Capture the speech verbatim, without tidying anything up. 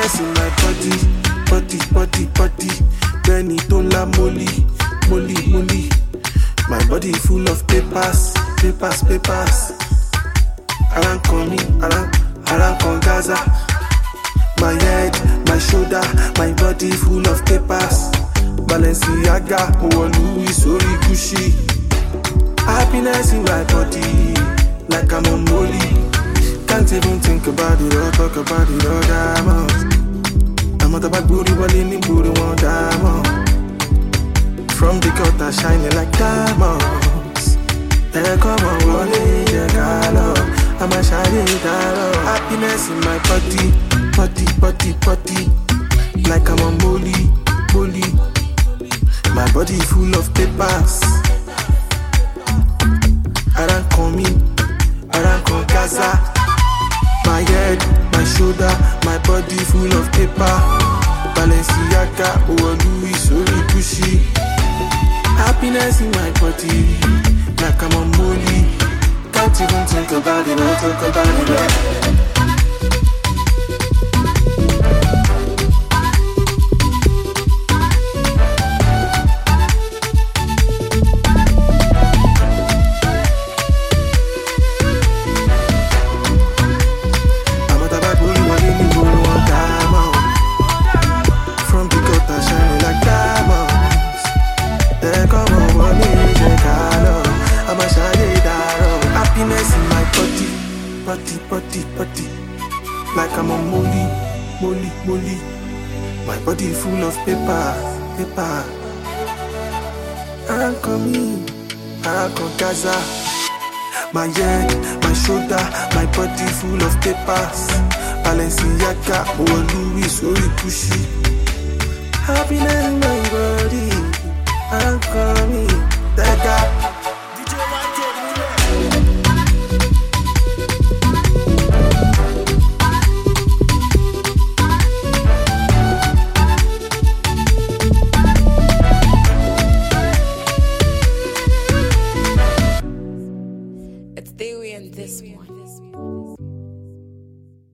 Happiness in my body, body, body, body. Benny Tola Molly, Molly, Molly. My body full of papers, papers, papers. Around Komi, around, around Kongaza. My head, my shoulder, my body full of papers. Balenciaga, oh Louis, Ori Gucci. Happiness in my body, like I'm on Molly. Can't even think about it or talk about it all diamonds. I'm at a bad booty, but in the booty one diamond. From the gutter shining like diamonds. Then come on, one day, yeah, color. I'm a shining diamond. Happiness in my body, body, body, body. Like I'm on Molly, Molly. My body full of papers. I don't come in, I don't come Gaza. My head, my shoulder, my body full of paper. Balenciaga, oh Louis, Ori Gucci. Happiness in my body, like I'm on Molly. Can't even think about it, or talk about it. Body, body, body. Like I'm a molly, molly, molly. My body full of paper, paper. I come in, I come Gaza. My head, my shoulder, my body full of papers. Balenciaga, oh Louis, Ori Gucci. Happiness in my body, I come in, that guy.